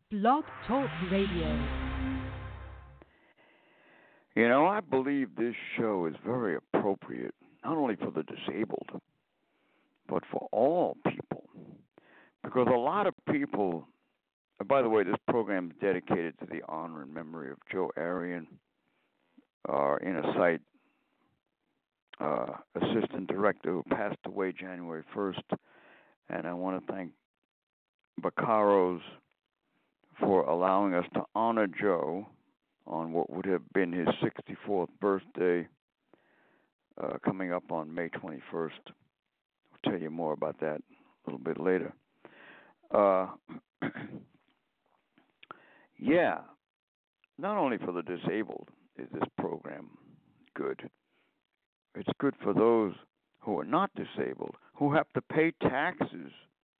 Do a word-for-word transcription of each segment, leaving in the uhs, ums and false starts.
Blog Talk Radio. You know, I believe this show is very appropriate, not only for the disabled, but for all people. Because a lot of people, uh, by the way, this program is dedicated to the honor and memory of Joe Arion, our inner sight uh, assistant director who passed away January first. And I want to thank Baccaros for allowing us to honor Joe on what would have been his sixty-fourth birthday, uh, coming up on May twenty-first. I'll tell you more about that a little bit later. Uh, yeah, not only for the disabled is this program good, it's good for those who are not disabled, who have to pay taxes.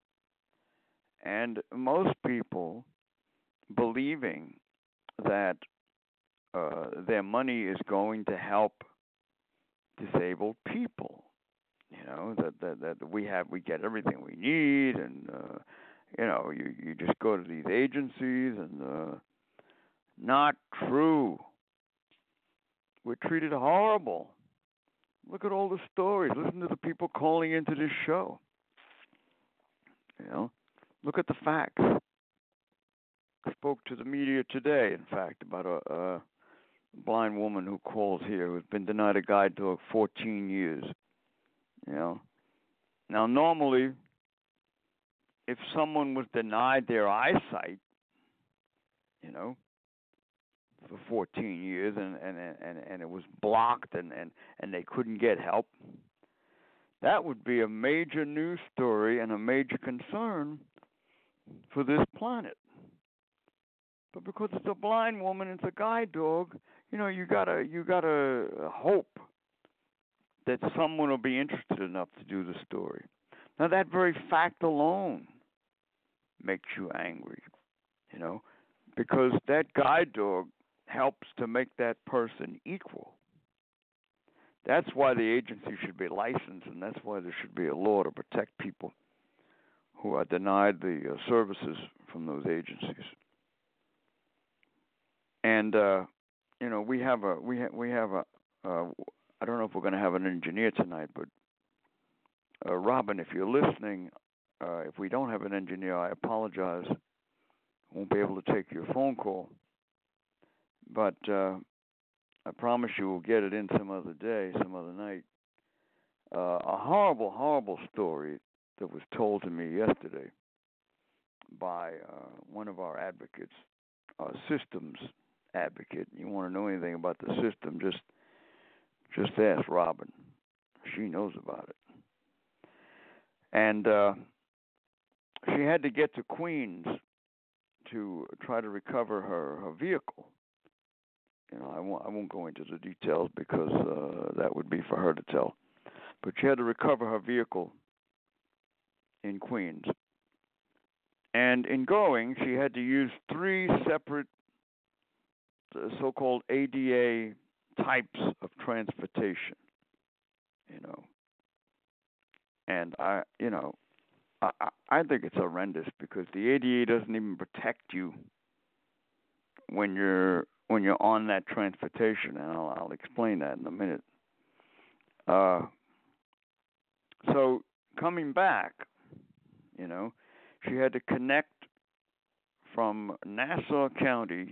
And most people believing that uh, their money is going to help disabled people. You know, that, that that we have, we get everything we need, and uh, you know, you you just go to these agencies, and uh, not true. We're treated horrible. Look at all the stories. Listen to the people calling into this show. You know, look at the facts. I spoke to the media today, in fact, about a, a blind woman who calls here who's been denied a guide dog fourteen years. You know, now normally, if someone was denied their eyesight, you know, for fourteen years, and and and, and it was blocked, and, and, and they couldn't get help, that would be a major news story and a major concern for this planet. But because it's a blind woman, it's a guide dog, you know, you gotta you gotta hope that someone will be interested enough to do the story. Now, that very fact alone makes you angry, you know, because that guide dog helps to make that person equal. That's why the agency should be licensed, and that's why there should be a law to protect people who are denied the uh, services from those agencies. And uh, you know, we have a we ha- we have a uh, I don't know if we're going to have an engineer tonight, but uh, Robin, if you're listening, uh, if we don't have an engineer, I apologize. Won't be able to take your phone call, but uh, I promise you we'll get it in some other day, some other night. Uh, a horrible, horrible story that was told to me yesterday by uh, one of our advocates, our systems advocate. You want to know anything about the system, just just ask Robin. She knows about it. And uh, she had to get to Queens to try to recover her, her vehicle. You know, I won't I won't go into the details because uh, that would be for her to tell. But she had to recover her vehicle in Queens. And in going, she had to use three separate uh, so-called A D A types of transportation, you know. And I, you know, I, I think it's horrendous because the A D A doesn't even protect you when you're when you're on that transportation, and I'll, I'll explain that in a minute. Uh, so coming back, you know, she had to connect from Nassau County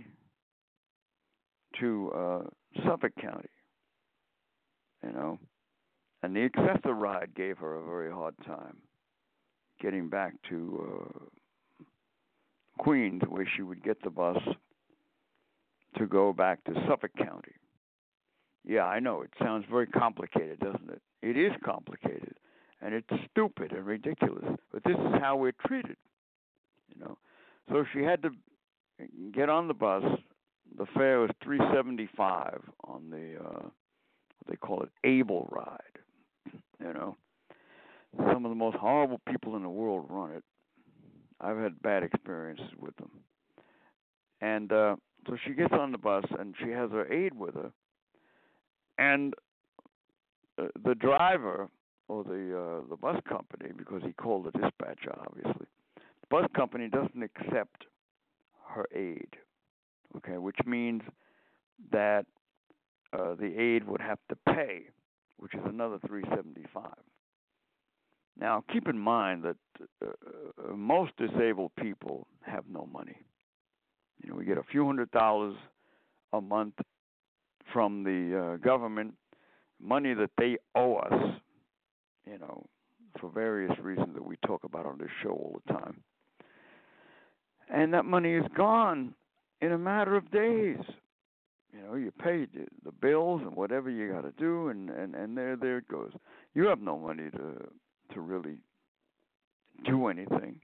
to uh, Suffolk County, you know, and the Access-a-Ride gave her a very hard time getting back to uh, Queens, where she would get the bus to go back to Suffolk County. Yeah, I know, it sounds very complicated, doesn't it? It is complicated, and it's stupid and ridiculous, but this is how we're treated, you know. So she had to get on the bus. The fare was three seventy-five on the uh, what they call it, Able Ride. You know, some of the most horrible people in the world run it. I've had bad experiences with them. And uh, so she gets on the bus, and she has her aide with her. And uh, the driver, or the uh, the bus company, because he called the dispatcher, obviously, the bus company doesn't accept her aid. Okay, which means that uh, the aid would have to pay, which is another three seventy-five. Now, keep in mind that uh, most disabled people have no money. You know, we get a few hundred dollars a month from the uh, government, money that they owe us, you know, for various reasons that we talk about on this show all the time. And that money is gone in a matter of days. You know, you pay the, the bills and whatever you got to do, and, and, and there there it goes. You have no money to to really do anything.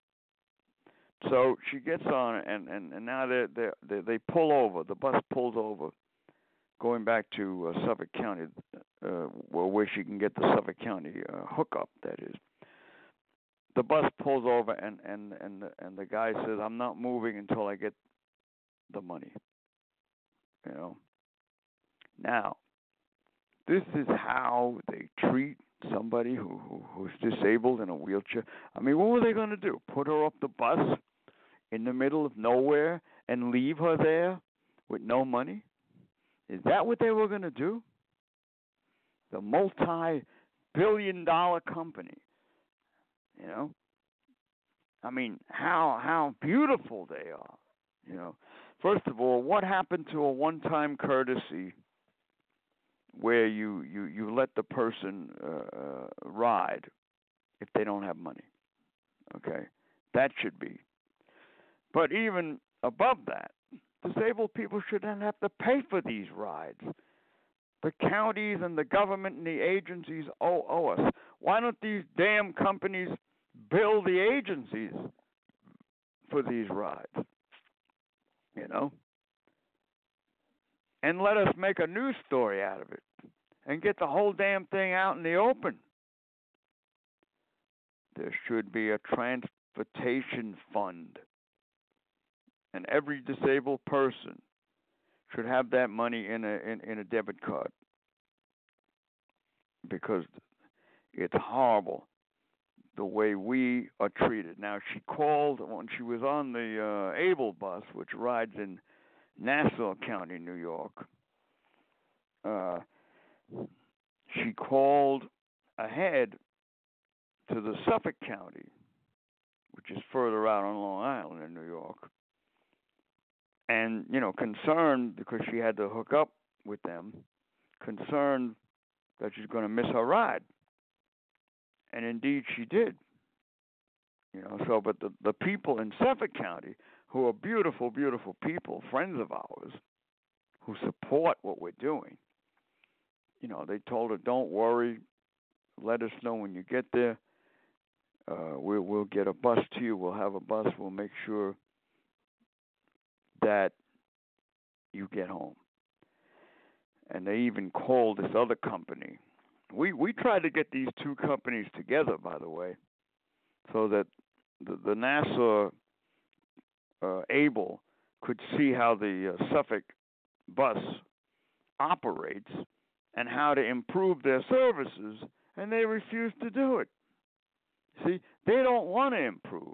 So she gets on, and, and, and now they they they pull over. The bus pulls over, going back to uh, Suffolk County, uh, where where she can get the Suffolk County uh, hookup. That is, the bus pulls over, and and and the, and the guy says, "I'm not moving until I get the money." You know. Now, this is how they treat somebody who, who who's disabled in a wheelchair. I mean, what were they going to do? Put her up the bus in the middle of nowhere and leave her there with no money? Is that what they were going to do? The multi-billion dollar company, you know? I mean, how how beautiful they are, you know? First of all, what happened to a one-time courtesy where you, you, you let the person uh, ride if they don't have money? Okay, that should be. But even above that, disabled people shouldn't have to pay for these rides. The counties and the government and the agencies owe, owe us. Why don't these damn companies bill the agencies for these rides? You know? And let us make a news story out of it and get the whole damn thing out in the open. There should be a transportation fund, and every disabled person should have that money in a in, in a debit card, because it's horrible the way we are treated. Now, she called when she was on the uh, Able bus, which rides in Nassau County, New York. Uh, she called ahead to the Suffolk County, which is further out on Long Island in New York, and, you know, concerned because she had to hook up with them, concerned that she's going to miss her ride. And indeed she did. You know, so, but the, the people in Suffolk County, who are beautiful, beautiful people, friends of ours, who support what we're doing, you know, they told her, don't worry, let us know when you get there. Uh, we'll, we'll get a bus to you. We'll have a bus. We'll make sure that you get home. And they even called this other company. We we tried to get these two companies together, by the way, so that the, the Nassau uh, Able could see how the uh, Suffolk bus operates and how to improve their services, and they refused to do it. See, they don't want to improve.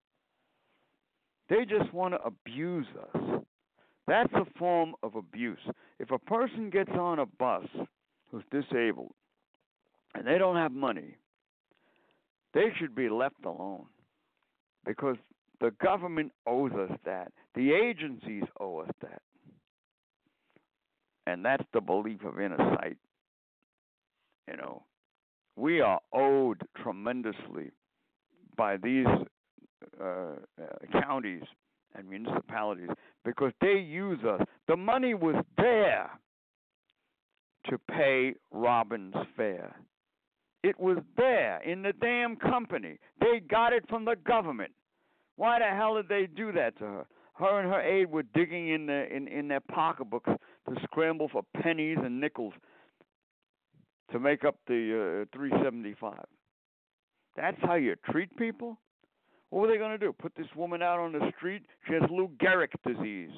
They just want to abuse us. That's a form of abuse. If a person gets on a bus who's disabled and they don't have money, they should be left alone, because the government owes us that. The agencies owe us that. And that's the belief of Inner Sight. You know, we are owed tremendously by these uh, uh, counties and municipalities because they use us. The money was there to pay Robin's fare. It was there in the damn company. They got it from the government. Why the hell did they do that to her? Her and her aide were digging in, the, in, in their pocketbooks to scramble for pennies and nickels to make up the uh, three seventy-five. That's how you treat people? What were they going to do? Put this woman out on the street? She has Lou Gehrig disease.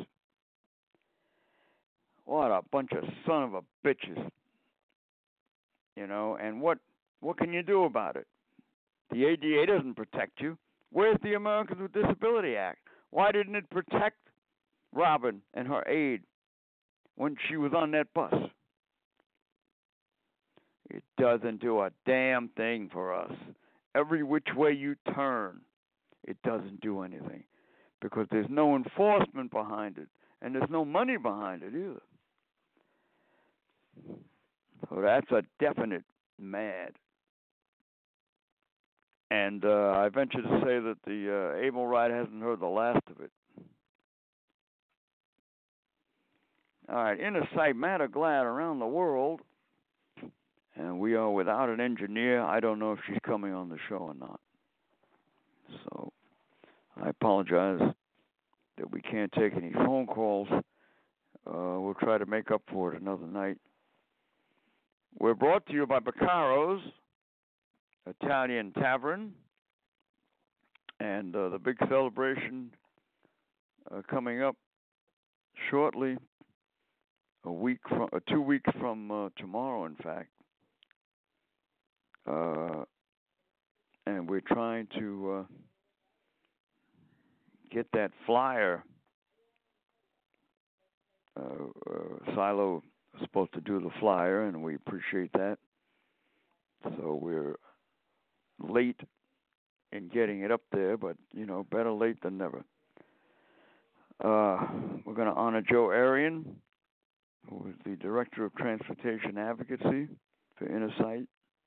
What a bunch of son of a bitches. You know, and what what can you do about it? The A D A doesn't protect you. Where's the Americans with Disability Act? Why didn't it protect Robin and her aide when she was on that bus? It doesn't do a damn thing for us. Every which way you turn, it doesn't do anything because there's no enforcement behind it and there's no money behind it either. So that's a definite mad. And uh, I venture to say that the uh, Able Ride hasn't heard the last of it. All right, Inner Sight, Matter Glad around the world. And we are without an engineer. I don't know if she's coming on the show or not. So I apologize that we can't take any phone calls. Uh, we'll try to make up for it another night. We're brought to you by Baccaro's Italian Tavern, and uh, the big celebration uh, coming up shortly, a week from, uh, two weeks from uh, tomorrow, in fact. Uh, and we're trying to uh, get that flyer. Uh, uh, Silo is supposed to do the flyer, and we appreciate that. So we're late in getting it up there, but, you know, better late than never. Uh, we're going to honor Joe Arian, who is the Director of Transportation Advocacy for Inner Sight,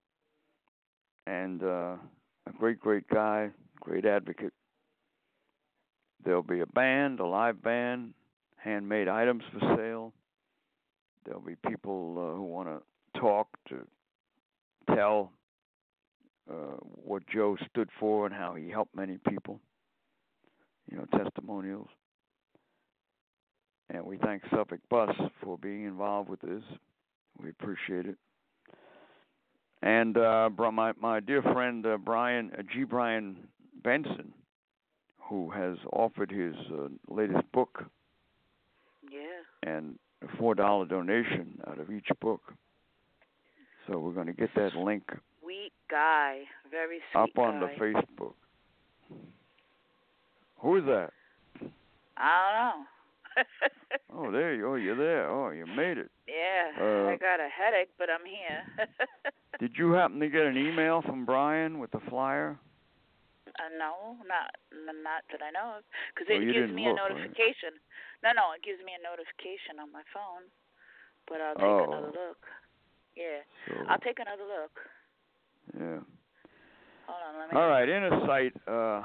and uh, a great, great guy, great advocate. There'll be a band, a live band, handmade items for sale. There'll be people uh, who want to talk, to tell uh, what Joe stood for and how he helped many people, you know, testimonials. And we thank Suffolk Bus for being involved with this. We appreciate it. And uh, my my dear friend uh, Brian uh, G. Brian Benson, who has offered his uh, latest book, yeah, and a four dollar donation out of each book. So we're going to get that link. Sweet guy, very sweet up on guy. the Facebook. Who is that? I don't know. Oh, there you. Oh, you're there. Oh, you made it. Yeah, uh, I got a headache, but I'm here. Did you happen to get an email from Brian with the flyer? Uh, no, not not that I know of, because well, it you gives didn't me look, a notification. Right? No, no, it gives me a notification on my phone, but I'll take oh. another look. Yeah, so, I'll take another look. Yeah. Hold on, let me. All right, Inner Sight. Uh,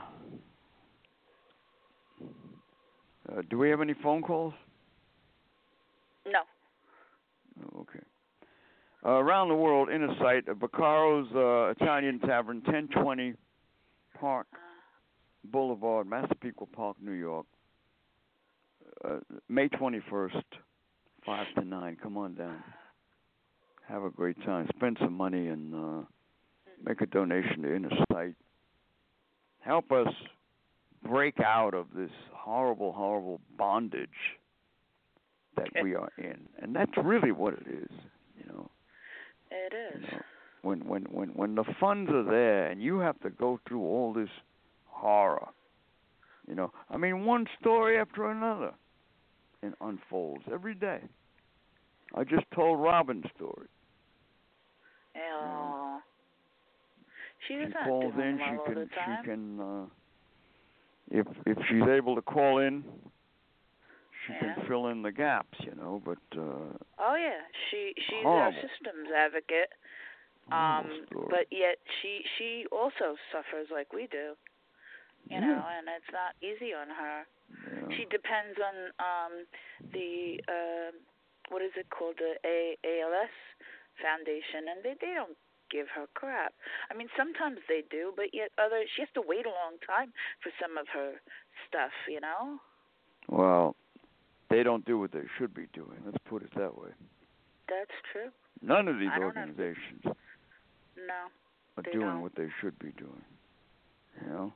uh, do we have any phone calls? No. Oh, okay. Uh, around the world, Inner Sight, uh, Baccaro's uh, Italian Tavern, ten twenty Park Boulevard, Massapequa Park, New York. Uh, May twenty-first, five to nine. Come on down. Have a great time. Spend some money and uh, make a donation to Inner Sight. Help us break out of this horrible, horrible bondage that we are in. And that's really what it is, you know. It is. You know, when, when, when, when the funds are there and you have to go through all this horror, you know. I mean, one story after another it unfolds every day. I just told Robin's story. Yeah. You know, She's she not calls doing in. well She all can. the time. She can. Uh, if if she's able to call in, she yeah. can fill in the gaps. You know, but. Uh, oh yeah, she she's horrible. a systems advocate. Um, story. but yet she she also suffers like we do. You yeah. know, and it's not easy on her. Yeah. She depends on um the uh, what is it called, the A L S Foundation, and they they don't give her crap. I mean, sometimes they do, but yet other she has to wait a long time for some of her stuff, you know? Well, they don't do what they should be doing. Let's put it that way. That's true. None of these I organizations no, are they doing don't. what they should be doing. You know?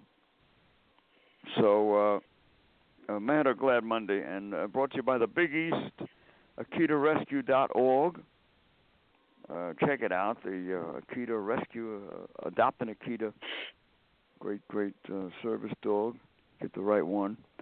So, uh, uh, Mad or Glad Monday, and uh, brought to you by the Big East, Akita Rescue dot org. Uh, check it out, the uh, Akita Rescue, uh, Adopt an Akita. Great, great uh, service dog. Get the right one.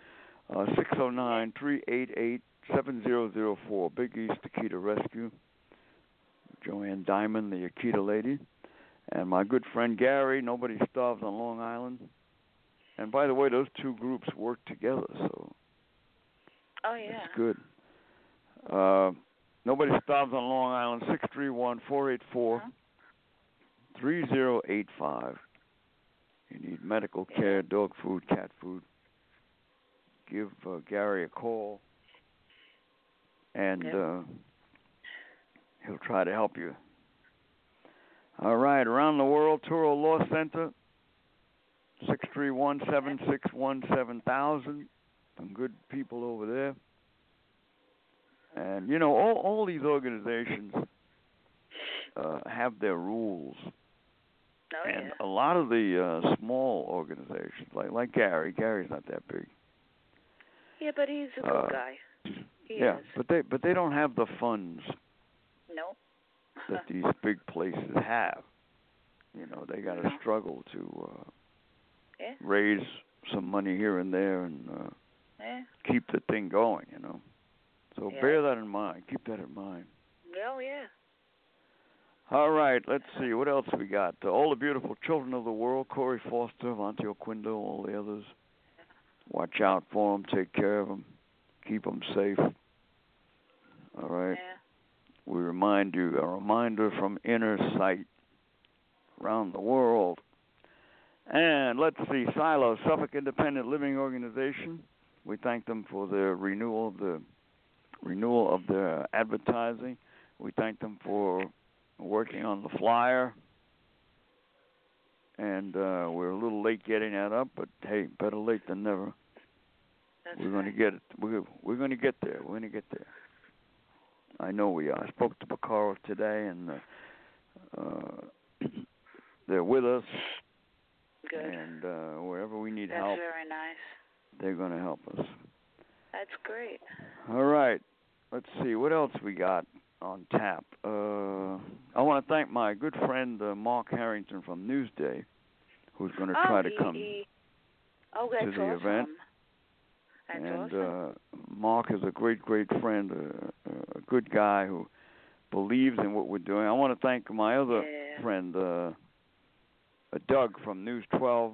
Uh, six oh nine, three eight eight, seven zero zero four. Big East Akita Rescue. Joanne Diamond, the Akita lady. And my good friend Gary, Nobody Starves on Long Island. And by the way, those two groups work together, so Oh, yeah. that's good. Uh, Nobody Starves on Long Island, six three one, four eight four, three zero eight five. You need medical care, dog food, cat food. Give uh, Gary a call, and Yep. uh, he'll try to help you. All right, around the world, Turo Law Center, six three one, seven six one, seven thousand. Some good people over there. And, you know, all, all these organizations uh, have their rules. Oh, And yeah. a lot of the uh, small organizations, like like Gary, Gary's not that big. Yeah, but he's a good Uh, guy. He yeah, is. but they but they don't have the funds No. that these big places have. You know, they got to No. struggle to uh, Yeah. raise some money here and there and uh, Yeah. keep the thing going. You know, so Yeah. bear that in mind. Keep that in mind. Oh, yeah. All right, let's see what else we got. Uh, all the beautiful children of the world: Corey Foster, Vontae Oquindo, all the others. Watch out for them. Take care of them. Keep them safe. All right. Yeah. We remind you, a reminder from Inner Sight around the world. And let's see, Silo, Suffolk Independent Living Organization. We thank them for their renewal of the renewal of their advertising. We thank them for working on the flyer. And uh, we're a little late getting that up, but hey, better late than never. That's We're going to right. get it. We're we're going to get there. We're going to get there. I know we are. I spoke to Bacaro today, and uh, uh, they're with us. Good. And uh, wherever we need That's help, very nice. they're going to help us. That's great. All right. Let's see what else we got on tap. Uh, I want to thank my good friend uh, Mark Harrington from Newsday, who's going to oh, try to he, come he, oh, that's to the awesome. event. That's and awesome. uh, Mark is a great, great friend, uh, a good guy who believes in what we're doing. I want to thank my other yeah. friend, uh, uh, Doug from News twelve,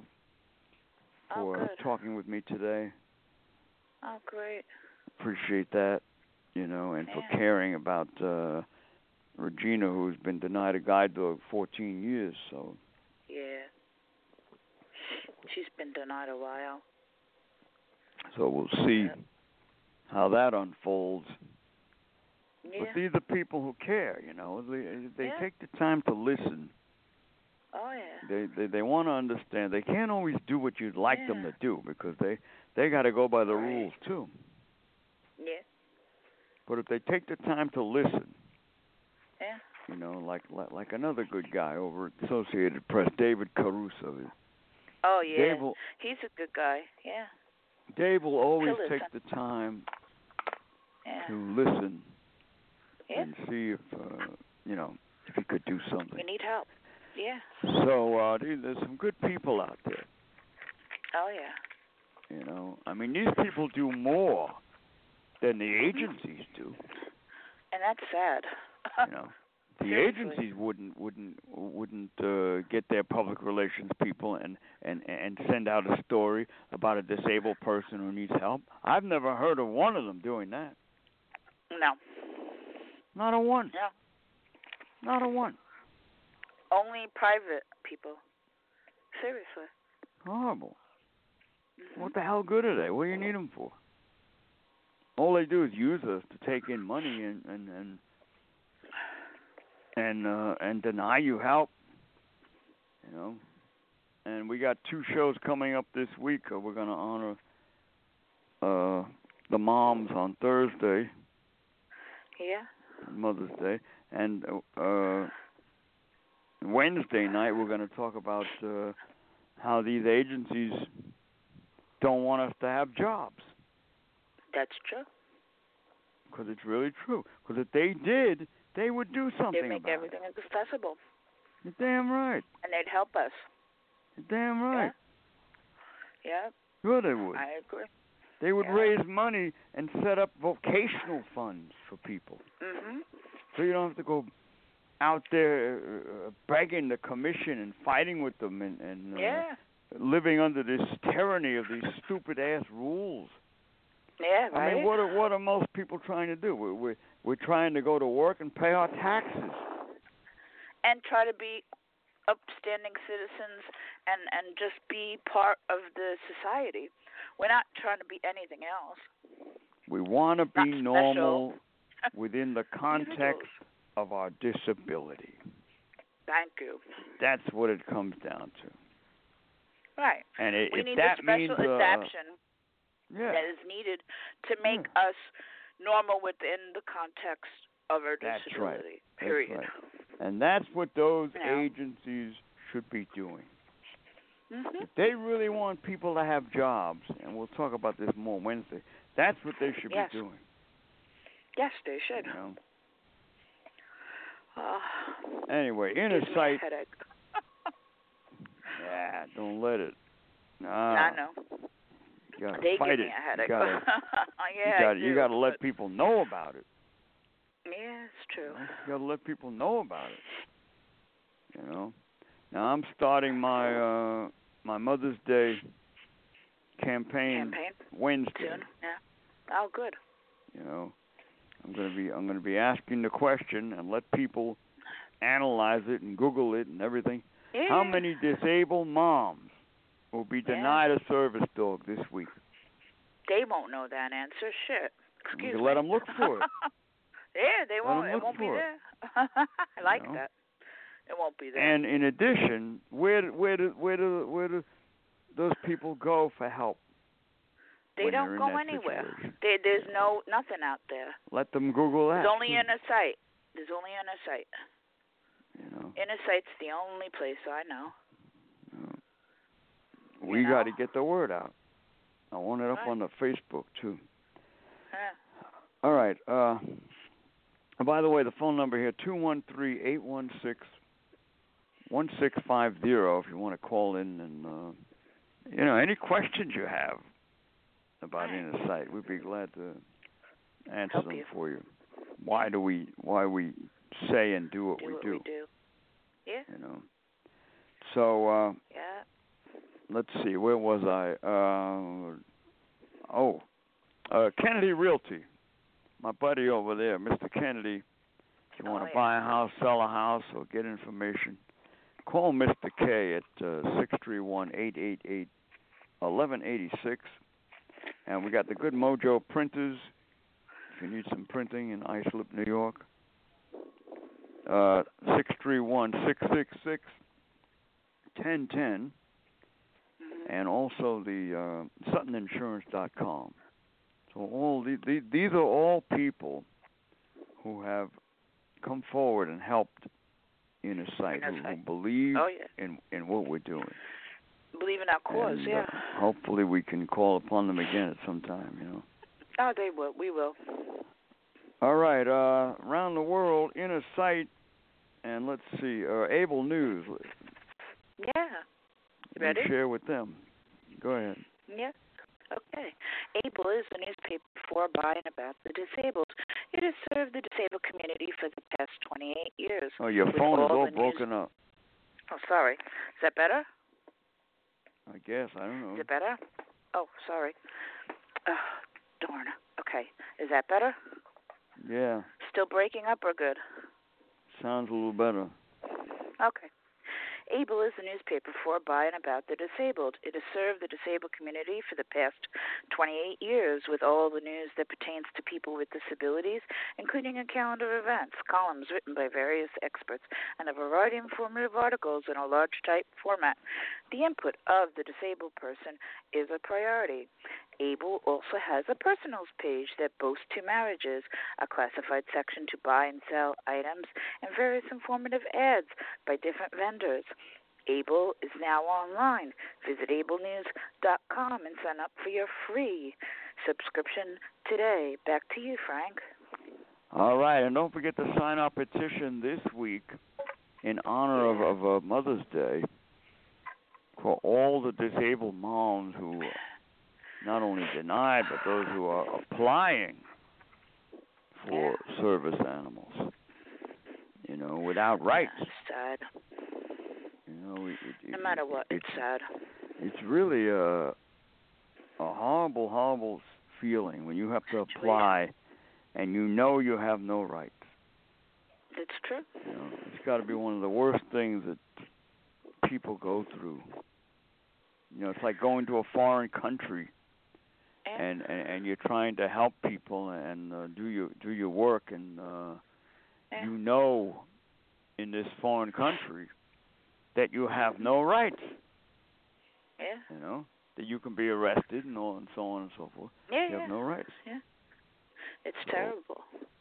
for oh, good. talking with me today. Oh, great. Appreciate that, you know, and yeah. for caring about uh, Regina, who's been denied a guide dog fourteen years. So Yeah. She's been denied a while. So we'll see yeah. how that unfolds. Yeah. But these are people who care, you know. They they yeah. take the time to listen. Oh, yeah. They they they want to understand. They can't always do what you'd like yeah. them to do because they they got to go by the right. rules too. Yeah. But if they take the time to listen, yeah. you know, like like, like another good guy over at Associated Press, David Caruso. Oh, yeah. Dave will, He's a good guy. Yeah. Dave will always To take listen. the time yeah. to listen yeah. and see if uh, you know if he could do something. We need help. Yeah. So uh, dude, there's some good people out there. Oh, yeah. You know, I mean, these people do more than the agencies do. And that's sad. You know, the Seriously. agencies wouldn't wouldn't wouldn't uh, get their public relations people and, and and send out a story about a disabled person who needs help. I've never heard of one of them doing that. No. Not a one. No. Not a one. Only private people. Seriously. Horrible. Mm-hmm. What the hell good are they? What do you need them for? All they do is use us to take in money and and and and, uh, and deny you help. You know. And we got two shows coming up this week. Uh, we're going to honor uh, the moms on Thursday, Yeah. Mother's Day, and uh, Wednesday night we're going to talk about uh, how these agencies don't want us to have jobs. That's true. Because it's really true. Because if they did, they would do something They'd make about everything it. accessible. You're damn right. And they'd help us. You're damn right. Yeah. yeah. Sure they would. I agree. They would yeah. raise money and set up vocational funds for people. Mhm. So you don't have to go out there uh, begging the commission and fighting with them and, and uh, yeah. living under this tyranny of these stupid ass rules. Yeah, right. I mean, what are what are most people trying to do? We're we're, we're trying to go to work and pay our taxes. And try to be upstanding citizens and, and just be part of the society. We're not trying to be anything else. We want to be Not normal special. within the context of our disability. Thank you. That's what it comes down to. Right. And it, we if need that the special means, uh, adaptation yeah, that is needed to make yeah. us normal within the context of our That's disability. right. Period. That's right. And that's what those Yeah. agencies should be doing. Mm-hmm. If they really want people to have jobs, and we'll talk about this more Wednesday, that's what they should Yes. be doing. Yes, they should. You know? Uh, Anyway, gives me a Inner-Sight. headache. Yeah, don't let it. Nah. I know. You gotta They fight give me it. a headache. You gotta, yeah, you gotta, I do, you gotta let but- people know about it. Yeah, it's true. You know? You gotta let people know about it. You know. Now I'm starting my uh my Mother's Day campaign, Campaign? Wednesday. Soon? Yeah. Oh, good. You know, I'm gonna be I'm gonna be asking the question and let people analyze it and Google it and everything. Yeah. How many disabled moms will be Yeah. denied a service dog this week? They won't know that answer. Shit. Excuse You me. let them look for it. Yeah, they Let won't. 'em It look won't be for it. there. I like You know? that. It won't be there. And in addition, where where do where do where do those people go for help? they when don't they're in go that anywhere. situation? There, there's no nothing out there. Let them Google that. There's only too, Inner Sight. There's only Inner Sight. You know. Inner Sight's the only place I know. You know. We You got know? to get the word out. I want it up Right. on the Facebook too. Yeah. All right. Uh, and by the way, the phone number here two one three, eight one six, one six five zero if you want to call in and uh, you know any questions you have about Right. Inner Sight, we'd be glad to answer Help them you. for you. Why do we why we say and do what Do we what do? we do. Yeah. You know. So uh, Yeah. let's see, where was I? Uh, oh, uh, Kennedy Realty. My buddy over there, Mister Kennedy. If you want Oh, to yeah. buy a house, sell a house, or get information, call Mister K at uh, six three one, eight eight eight, one one eight six. And we got the Good Mojo printers if you need some printing in Islip, New York. Uh, six three one, six six six, one zero one zero. Mhm. And also the uh, Sutton Insurance dot com. So all the, the, these are all people who have come forward and helped Inner Sight, who, who believe Oh, yeah. in, in what we're doing. Believe in our cause, and, yeah. Uh, hopefully we can call upon them again at some time, you know. Oh, they will. We will. All right, uh, around the world, Inner Sight, and let's see, uh, Able News. Yeah. You ready? We'll share with them. Go ahead. Yeah. Okay. Able is the newspaper for, by, and about the disabled. It has served the disabled community for the past twenty-eight years. Oh, your with phone is all all the broken news- up. Oh, sorry. Is that better? I guess, I don't know. Is it better? Oh, sorry. Oh, darn. Okay. Is that better? Yeah, Still breaking up or good? sounds a little better. Okay. Able is the newspaper for, by, and about the disabled. It has served the disabled community for the past twenty-eight years with all the news that pertains to people with disabilities, including a calendar of events, columns written by various experts, and a variety of informative articles in a large type format. The input of the disabled person is a priority. Able also has a personals page that boasts two marriages, a classified section to buy and sell items, and various informative ads by different vendors. Able is now online. Visit able news dot com and sign up for your free subscription today. Back to you, Frank. All right, and don't forget to sign our petition this week in honor of, of uh, Mother's Day for all the disabled moms who not only denied, but those who are applying for Yeah. service animals, you know, without rights. Yeah, it's sad. You know, it, it, No matter what, it, it's sad. It's really a a horrible, horrible feeling when you have to apply and you know you have no rights. It's true. You know, it's got to be one of the worst things that people go through. You know, it's like going to a foreign country Yeah. and, and, and you're trying to help people and uh, do your do your work, and uh, Yeah. you know, in this foreign country, that you have no rights. Yeah. You know, that you can be arrested and all and so on and so forth. Yeah, You yeah. have no rights. Yeah. It's So, terrible.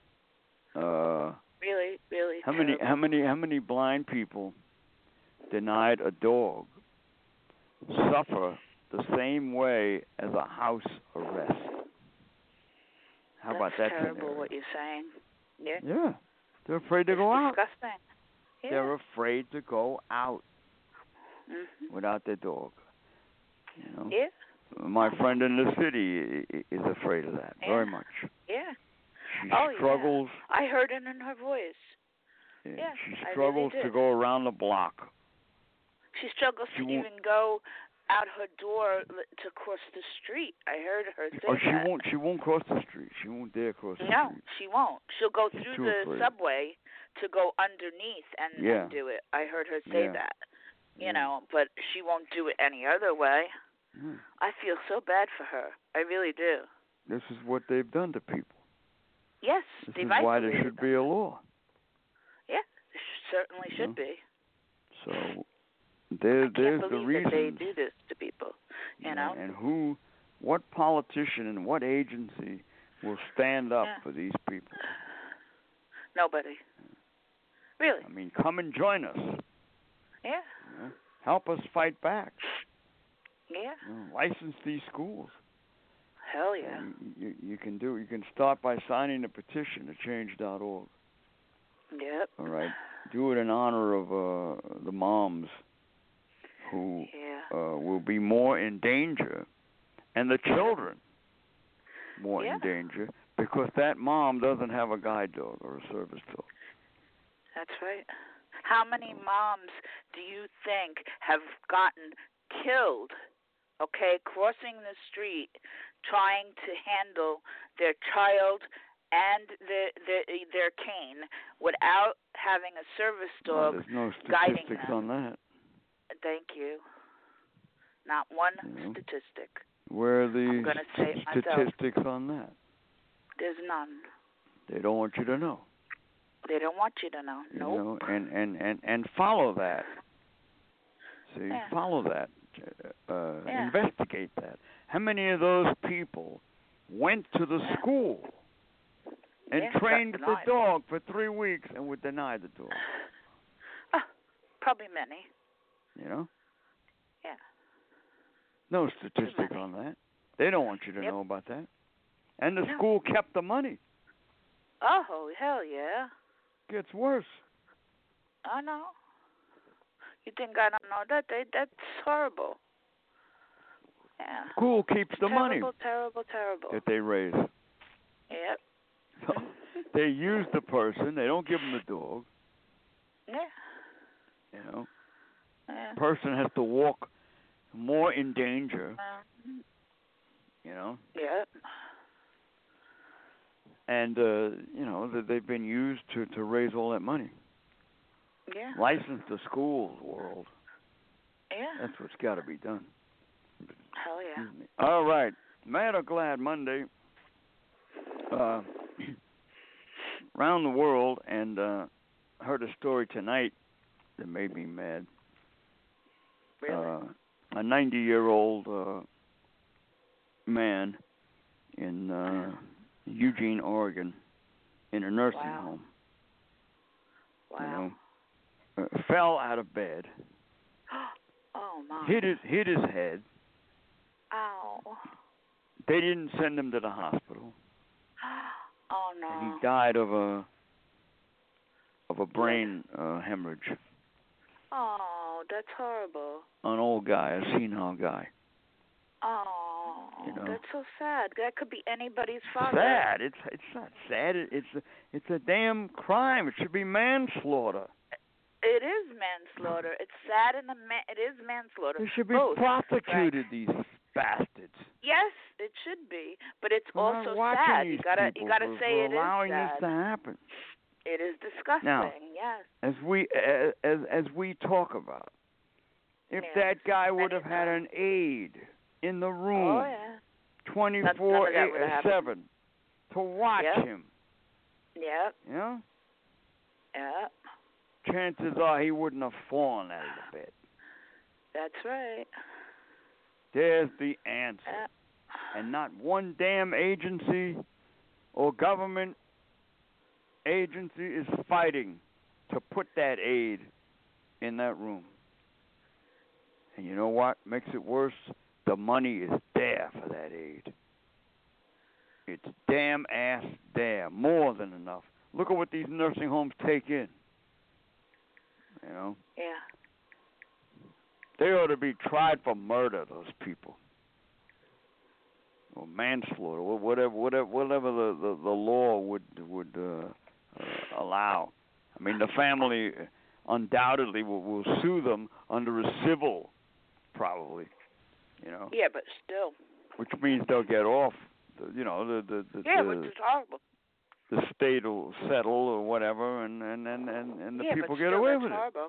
Uh, Really, really how many terrible. how many how many blind people denied a dog suffer the same way as a house arrest? How That's about that terrible scenario? what you're saying. Yeah. Yeah, they're afraid to It's go out. disgusting. Yeah. They're afraid to go out Mhm. without their dog. You know. Yeah. My friend in the city i- is afraid of that Yeah. very much. Yeah. She Oh, struggles. yeah. I heard it in her voice. Yeah, Yeah, she I really struggles did. to go around the block. She struggles She to won't- even go out her door li- to cross the street. I heard her say Oh, she that. won't. She won't cross the street. She won't dare cross the No, street. she won't. She'll go She's through too the afraid. subway to go underneath and, Yeah. and do it. I heard her say Yeah. that. You Yeah. know, but she won't do it any other way. Yeah. I feel so bad for her. I really do. This is what they've done to people. Yes, This they've is why there isolated should them. be a law. Yeah, there certainly You should know? be. So there, I there's can't the believe that they reasons. do this to people. You Yeah, know? and who, what politician and what agency will stand up Yeah. for these people? Nobody. Really? I mean, come and join us. Yeah. You know? Help us fight back. Yeah. You know, license these schools. Hell yeah. You, you, you can do. You can start by signing a petition at change dot org. Yep. All right. Do it in honor of uh, the moms who Yeah. uh, will be more in danger, and the children more Yeah. in danger because that mom doesn't have a guide dog or a service dog. That's right. How many moms do you think have gotten killed, okay, crossing the street, trying to handle their child and their their, their cane without having a service Well, dog there's no guiding statistics them? on that. Thank you. Not one You know. statistic. Where are I'm the gonna say it myself. statistics on that? There's none. They don't want you to know. They don't want you to know. You Nope. know, and, and, and, and follow that. See, Yeah. follow that. Uh, Yeah. Investigate that. How many of those people went to the Yeah. school and Yeah, got trained the denied. dog for three weeks and would deny the dog? Oh, probably many. You know? Yeah. No statistics many. on that. They don't want you to Yep. know about that. And the No. school kept the money. Oh, hell yeah. Gets worse. I know. You think I don't know that? They, that's horrible. Yeah. School keeps the terrible, money Terrible, terrible, that they raise. Yep. So they use the person. They don't give them the dog. Yeah. You know, Yeah. person has to walk more in danger. Uh, You know, yep. and uh, you know that they've been used to to raise all that money. Yeah. License the schools, world. Yeah. That's what's got to be done. Hell yeah. Excuse me. All right, Mad or Glad Monday. Uh, around the world, and uh, heard a story tonight that made me mad. Really? Uh, a ninety-year-old uh, man in uh, Eugene, Oregon, in a nursing Wow. home. Wow. You know, uh, fell out of bed, Oh my. hit his hit his head. Ow. They didn't send him to the hospital, Oh no. and he died of a of a brain uh, hemorrhage. Oh, that's horrible. An old guy, a senile guy. Oh. You know? That's so sad. That could be anybody's father. Sad. It's it's not sad. It, it's a, it's a damn crime. It should be manslaughter. It is manslaughter. It's sad and a ma- it is manslaughter. They should be Both, prosecuted. right? These bastards. Yes, it should be, but it's We're also not watching sad. These You gotta people you gotta for, say for it is allowing sad. this to happen. It is disgusting. Now, yes. As we as as, as we talk about, if Yes. that guy would have And, had uh, an aide in the room, Oh yeah. twenty-four None of that would have seven, to watch Yep. him, Yep. you know, Yep. chances are he wouldn't have fallen out of the bed. That's right. There's the answer. Yep. And not one damn agency or government agency is fighting to put that aide in that room. And you know what makes it worse? The money is there for that aide. It's damn ass there, more than enough. Look at what these nursing homes take in. You know? Yeah. They ought to be tried for murder, those people. Or manslaughter, or whatever, whatever, whatever the, the, the law would would uh, uh, allow. I mean, the family undoubtedly will, will sue them under a civil, probably. You know. Yeah, but still. Which means they'll get off. The, you know, the the the, Yeah, the, which is horrible. the state will settle or whatever, and and and, and, and the yeah, people but get still, away that's with horrible. it.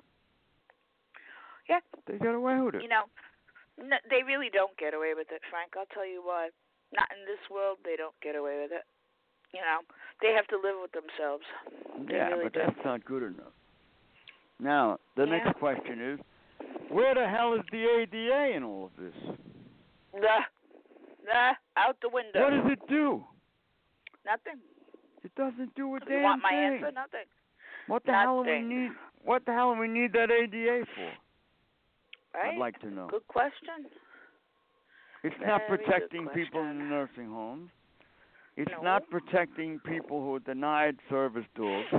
Yeah. They get away with it. You know, no, they really don't get away with it, Frank. I'll tell you why. Not in this world, they don't get away with it. You know, they have to live with themselves. They yeah, really but do. that's not good enough. Now, the Yeah. next question is, where the hell is the A D A in all of this? Nah, nah, out the window. What does it do? Nothing. It doesn't do a You damn want my thing. answer? Nothing. What the hell do we Nothing. need? What the hell do we need that A D A for? Right? I'd like to know. Good question. It's not Very good protecting people in the question. nursing homes. It's No. not protecting people who are denied service dogs.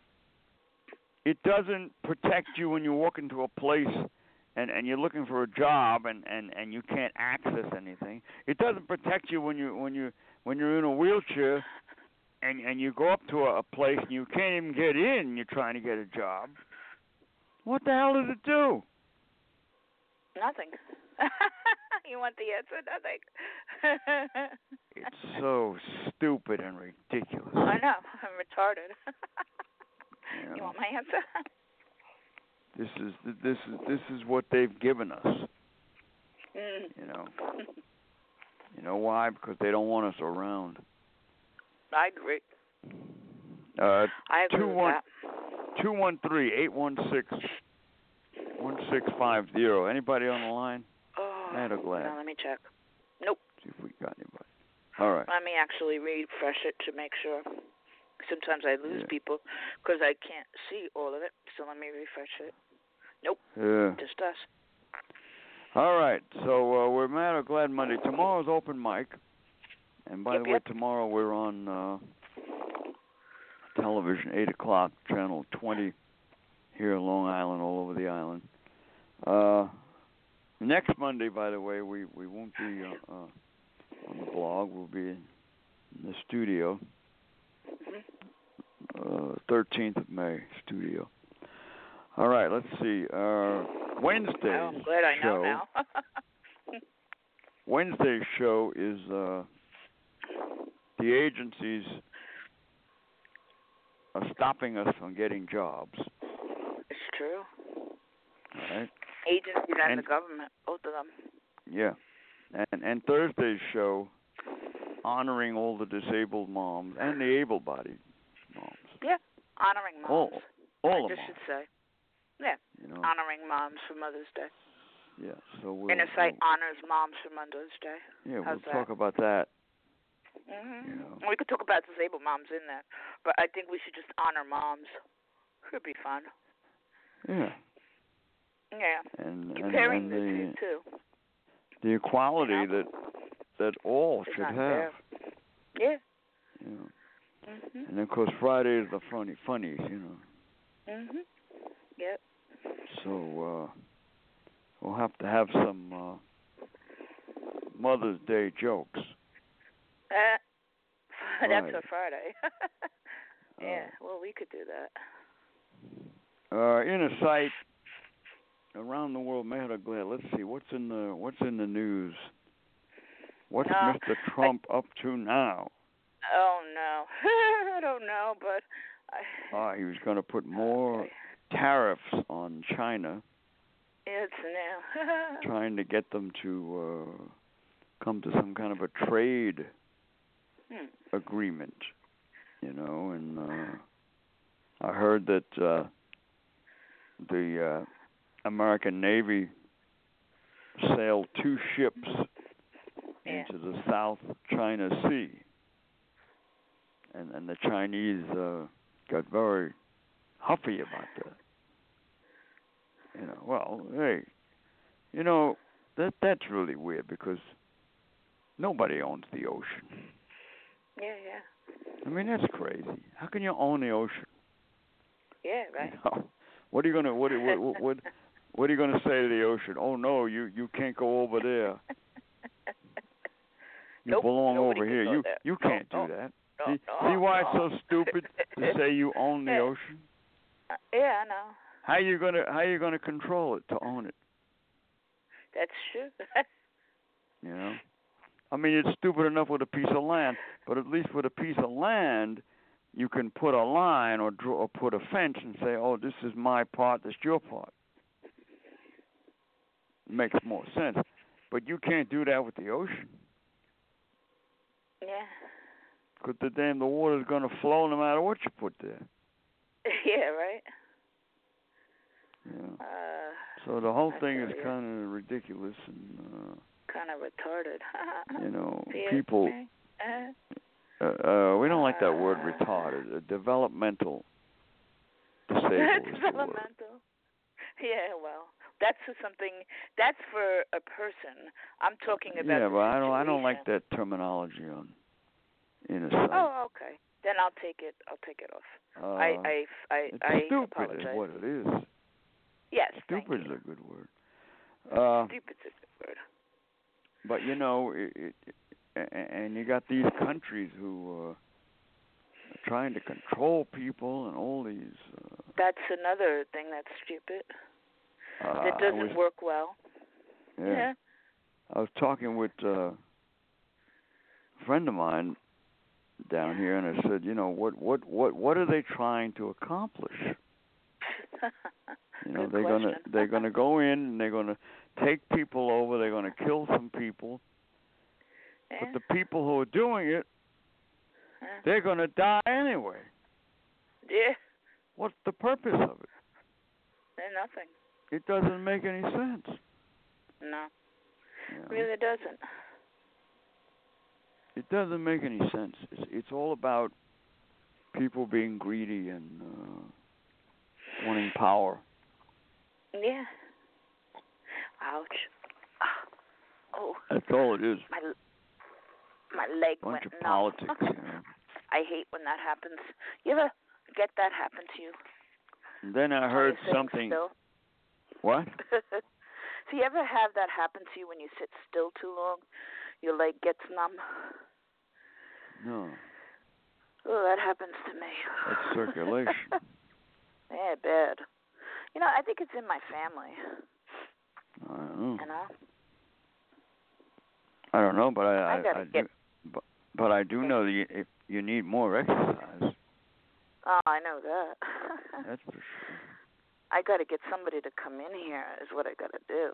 It doesn't protect you when you walk into a place and, and you're looking for a job and, and, and you can't access anything. It doesn't protect you when you when you when you're in a wheelchair and and you go up to a, a place and you can't even get in and you're trying to get a job. What the hell does it do? Nothing. You want the answer? Nothing. It's so stupid and ridiculous. I know. I'm retarded. You know, You want my answer? this is this is this is what they've given us. Mm. You know. You know why? Because they don't want us around. I agree. Uh, I agree two with one that. two one three eight one six one six five zero. Anybody on the line? Oh, Mad or glad? no, let me check. Nope. See if we got anybody. All right. Let me actually refresh it to make sure. Sometimes I lose Yeah. people because I can't see all of it. So let me refresh it. Nope. Yeah. Just us. All right. So uh, we're Mad or Glad Monday. Tomorrow's open mic. And by Yep, the way, yep. tomorrow we're on uh, television, eight o'clock, channel twenty, here in Long Island, all over the island. Uh, next Monday, by the way, we, we won't be uh, uh, on the blog. We'll be in the studio, uh, thirteenth of May, studio. All right, let's see. Uh, Wednesday's Oh, I'm glad I know show. now. Wednesday's show is uh, the agencies are stopping us from getting jobs. It's true. All right. Agencies and, And- the government, both of them. Yeah. And and Thursday's show, honoring all the disabled moms and the able-bodied moms. Yeah, honoring moms. All, all I of just them. should say. Yeah, You know. honoring moms for Mother's Day. Yeah. So we'll. Inner Sight we'll honors moms for Mother's Day. yeah, How's we'll that? talk about that. Mhm. You know. We could talk about disabled moms in that, but I think we should just honor moms. Should be fun. Yeah. Yeah. And and, Comparing and the the two too. the equality You know? that that all It's should not have. fair. Yeah. You know. Mhm. And of course Friday is the funny funnies. You know. Mhm. Yep. So uh, we'll have to have some uh, Mother's Day jokes. Uh, that's Right. for Friday. yeah, Uh, well, we could do that. uh, in a site around the world, Meher Glad. Let's see what's in the what's in the news. What's No, Mister Trump I, up to now? oh no, I don't know, but I. Ah, he was going to put more Okay. tariffs on China, It's new. trying to get them to uh, come to some kind of a trade hmm. agreement. You know, and uh, I heard that uh, the uh, American Navy sailed two ships Yeah. into the South China Sea, and and the Chinese uh, got very huffy about that. You know, well, hey, you know that that's really weird because nobody owns the ocean. Yeah, yeah. I mean, that's crazy. How can you own the ocean? Yeah, right. You know, what are you gonna what what what what, what are you gonna say to the ocean? Oh no, you you can't go over there. You Nope, belong nobody over can here. go You there. you No, can't no, do that. no, See, no, see why it's no. so stupid to say you own the Yeah. ocean? Uh, yeah, I know. How you gonna how you gonna control it to own it? That's true. You know, I mean it's stupid enough with a piece of land, but at least with a piece of land, you can put a line or draw or put a fence and say, oh, this is my part, this is your part. It makes more sense, but you can't do that with the ocean. Yeah. Because the damn the water's gonna flow no matter what you put there. Yeah, right. Yeah. Uh, So the whole I thing tell is ya. kind of ridiculous, and uh, kind of retarded. you know, Excuse people. me. Uh, Uh, uh, we don't like that word Uh, retarded. Uh, developmental disabled is the word. developmental. Yeah, well, that's for something. That's for a person. I'm talking about Yeah, the but I don't. I don't like situation. that terminology on in a site. Oh, okay. Then I'll take it. I'll take it off. Uh, I, I, I, it's I stupid apologize. is what it is. Yes, thank Stupid is you. a good word. Uh, Stupid's a good word. but you know, it, it, it, and you got these countries who uh, are trying to control people and all these. Uh, That's another thing that's stupid. uh, That I doesn't was, work well. yeah. Yeah. I was talking with uh, a friend of mine down here, and I said, you know, what, what, what, what are they trying to accomplish? You know, Good they're question. gonna they're gonna go in and they're gonna take people over. They're gonna kill some people, Yeah. but the people who are doing it, Yeah. they're gonna die anyway. Yeah. What's the purpose of it? They're nothing. It doesn't make any sense. No. You know? Really doesn't. It doesn't make any sense. It's, it's all about people being greedy and uh, wanting power. Yeah. Ouch. Oh. That's all it is. My my leg Bunch went of numb. politics, you know. I hate when that happens. You ever get that happen to you? And then I While heard you're sitting something. Still? What? So you ever have that happen to you when you sit still too long? Your leg gets numb? No. Oh, that happens to me. That's circulation. Yeah, bad. You know, I think it's in my family. I don't know. You know? I don't know, but I, I I, gotta I get. do, but, but I do know that you, if you need more exercise. Oh, I know that. That's for sure. I got to get somebody to come in here. Is what I got to do.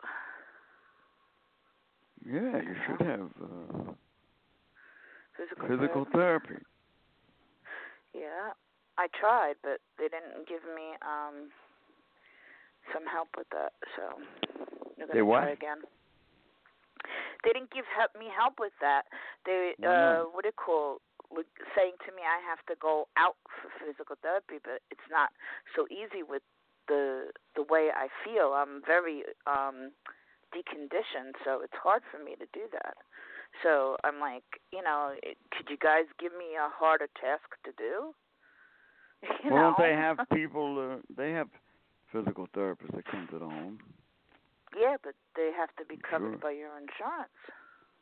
Yeah, you should have uh, Physical, physical therapy. therapy. Yeah, I tried, but they didn't give me um some help with that. So you're gonna They what? try again. They didn't give help, me help with that. They Why uh not? what do you call like, saying to me I have to go out for physical therapy, but it's not so easy with the the way I feel. I'm very um deconditioned, so it's hard for me to do that. So I'm like, you know, could you guys give me a harder task to do? You well, know? don't they have people? Uh, they have physical therapists that come to the home. Yeah, but they have to be covered Sure. by your insurance.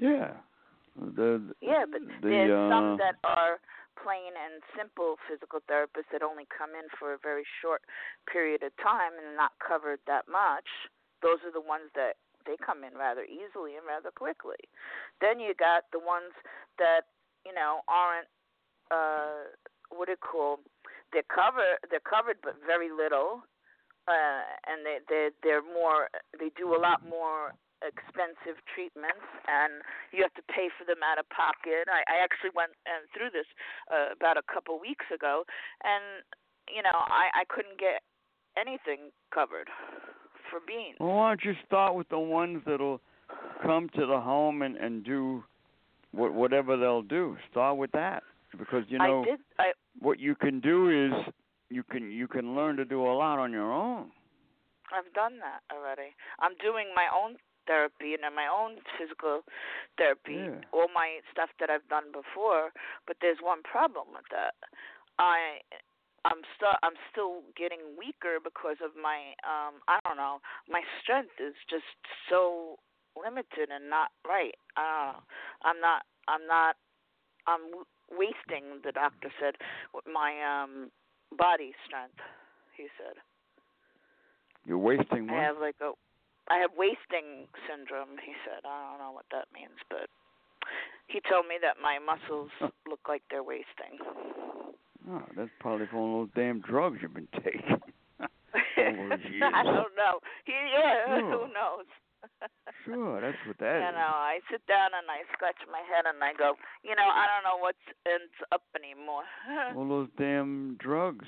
Yeah. The, the Yeah, but the, there's uh, some that are plain and simple physical therapists that only come in for a very short period of time and not covered that much. Those are the ones that they come in rather easily and rather quickly. Then you got the ones that, you know, aren't uh what do you call they're covered they're covered but very little. Uh and they they they're more they do a lot more expensive treatments, and you have to pay for them out of pocket. I, I actually went uh, through this uh, about a couple weeks ago, and you know I, I couldn't get anything covered for beans. Well, why don't you start with the ones that'll come to the home and, and do what, whatever they'll do. Start with that, because you know I did, I, what you can do is you can you can learn to do a lot on your own. I've done that already. I'm doing my own therapy and my own physical therapy, Yeah. all my stuff that I've done before. But there's one problem with that. I I'm still I'm still getting weaker because of my um I don't know, my strength is just so limited and not right. I don't know. I'm not I'm not I'm wasting, the doctor said, with my um body strength, he said. You're wasting what? I have like a I have wasting syndrome, he said. I don't know what that means, but he told me that my muscles look like they're wasting. Oh, that's probably from all those damn drugs you've been taking all those years. I don't know. He, yeah, Sure. who knows? Sure, that's what that you is. know, I sit down and I scratch my head and I go, you know, I don't know what's ends up anymore. All those damn drugs.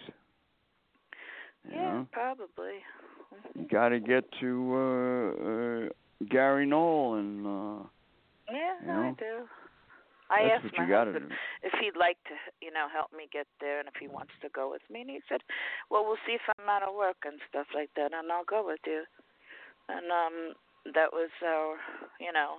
You yeah, know? probably. You got to get to uh, uh, Gary Knoll and. Uh, Yeah, you know? I do. I That's asked what my you gotta husband do. if he'd like to, you know, help me get there and if he wants to go with me. And he said, well, we'll see if I'm out of work and stuff like that, and I'll go with you. And um, that was our, you know,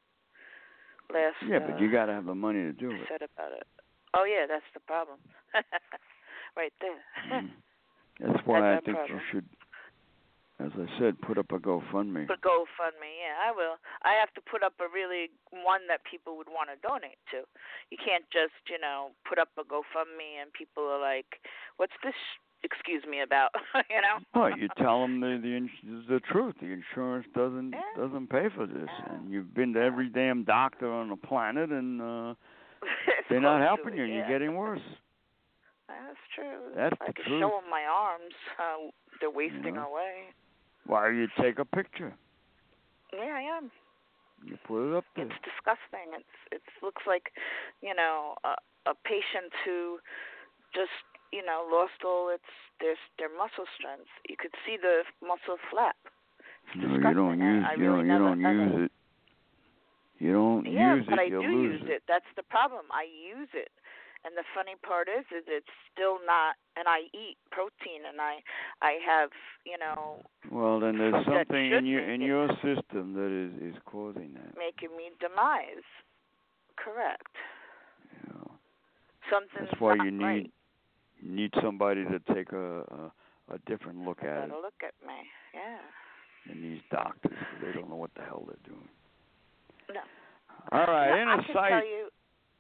last. Yeah, but uh, you got to have the money to do it. Said about it. Oh yeah, that's the problem. Right there. Mm. That's why That's I think our you problem. should, as I said, put up a GoFundMe. But GoFundMe, yeah, I will. I have to put up a really one that people would want to donate to. You can't just, you know, put up a GoFundMe and people are like, "What's this? Excuse me about?" you know. Well, you tell them the the, ins- the truth. The insurance doesn't Yeah. doesn't pay for this, Yeah. and you've been to every damn doctor on the planet, and uh, It's they're not close helping to you, it, and yeah. you're getting worse. That's true. That's I the could truth. show them my arms how they're wasting know? away. Why you take a picture? Yeah, I am. You put it up there. It's disgusting. It's it looks like, you know, a, a patient who just, you know, lost all its their their muscle strength. You could see the muscle flap. It's No, disgusting. you don't use I, I you really don't you never, don't never, use it. You don't yeah, use but it, I you'll do lose use it. it. That's the problem. I use it. And the funny part is, is it's still not. And I eat protein, and I, I have, you know. Well, then there's that something should in your make in it- your system that is is causing that. making me demise. Correct. You know. Something's That's why not you need right. you need somebody to take a a, a different look at it Better look at me. Yeah. than these doctors, 'cause they don't know what the hell they're doing. No. All right, no, I inner can sight tell you.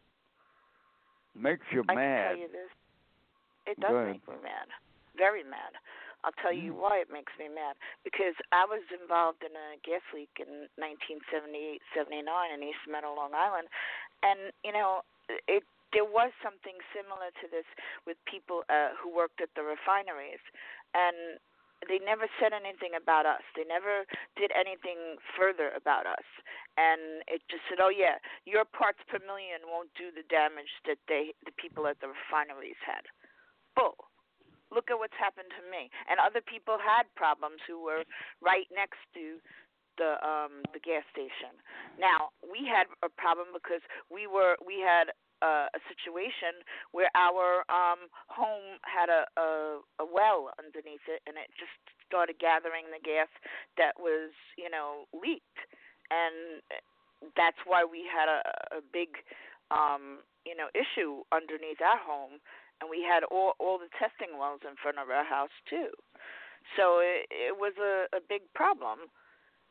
makes you I mad. can tell you this. It Go does ahead. make me mad. Very mad. I'll tell you Mm. why it makes me mad. Because I was involved in a gas leak in nineteen seventy-eight seventy-nine in East Meadow, Long Island. And, you know, it there was something similar to this with people uh, who worked at the refineries. And they never said anything about us. They never did anything further about us. And it just said, oh, yeah, your parts per million won't do the damage that they the people at the refineries had. Bull. Look at what's happened to me. And other people had problems who were right next to the um the gas station. Now, we had a problem because we were we had uh, a situation where our um home had a, a a well underneath it, and it just started gathering the gas that was, you know, leaked. And that's why we had a, a big um you know issue underneath our home. And we had all all the testing wells in front of our house too, so it, it was a, a big problem.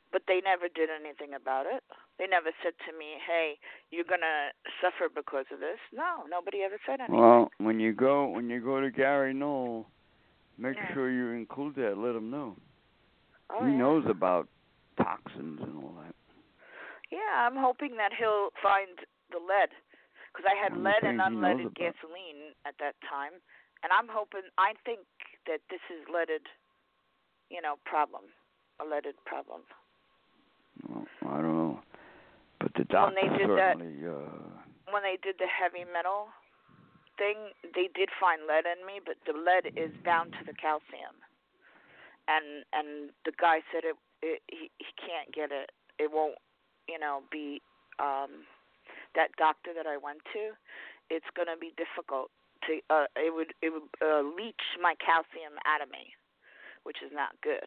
but they never did anything about it. They never said to me, "Hey, you're gonna suffer because of this." No, nobody ever said anything. Well, when you go when you go to Gary Knoll, make yeah. sure you include that. Let him know. Oh, he yeah. knows about toxins and all that. Yeah, I'm hoping that he'll find the lead, because I had One of lead the and things he knows unleaded about. gasoline at that time, and I'm hoping. I think that this is leaded, you know, problem, a leaded problem. Well, I don't know, but the When doctor they did that- certainly. Uh, When they did the heavy metal thing, they did find lead in me, but the lead is bound to the calcium, and and the guy said it, it he he can't get it. It won't, you know, be um, that doctor that I went to. It's going to be difficult to. Uh, it would it would uh, leach my calcium out of me, which is not good.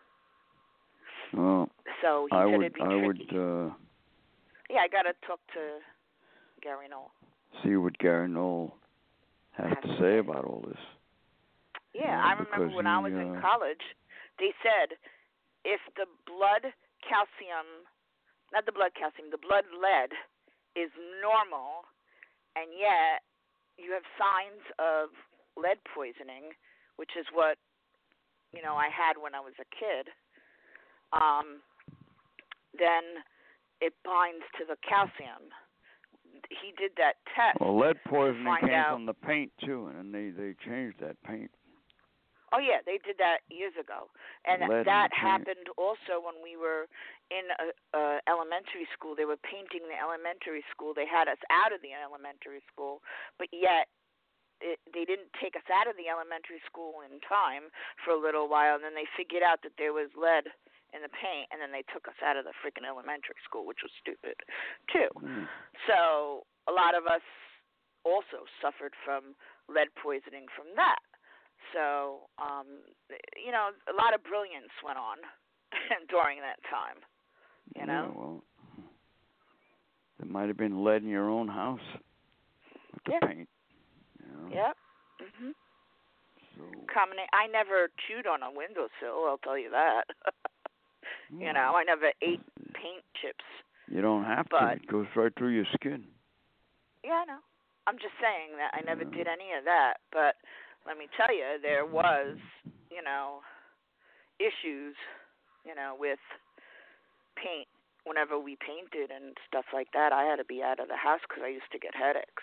well, So he I said would. it'd be I tricky. would. Uh, yeah, I got to talk to Gary Knoll. see what Gary Knoll has Has to to say say. about all this. Yeah, Uh, I remember because when he, I was uh, in college, they said if the blood calcium, not the blood calcium, the blood lead is normal, and yet you have signs of lead poisoning, which is what, you know, I had when I was a kid, um, then it binds to the calcium. He did that test. Well, lead poisoning find came out- from the paint too, and they they changed that paint. Oh, yeah, they did that years ago. And Lead in that the paint. happened also when we were in a, a elementary school. They were painting the elementary school. They had us out of the elementary school, but yet it, they didn't take us out of the elementary school in time for a little while, and then they figured out that there was lead in the paint, and then they took us out of the freaking elementary school, which was stupid, too. Mm. So a lot of us also suffered from lead poisoning from that. So, um, you know, a lot of brilliance went on during that time, you know? Yeah, well, there might have been lead in your own house with the Yeah. paint. You know? Yep. Mhm. So, Combina- I never chewed on a windowsill, I'll tell you that. You know, I never ate paint chips. You don't have but, to. It goes right through your skin. Yeah, I know. I'm just saying that I never Yeah. did any of that, but let me tell you, there was, you know, issues, you know, with paint. Whenever we painted and stuff like that, I had to be out of the house because I used to get headaches.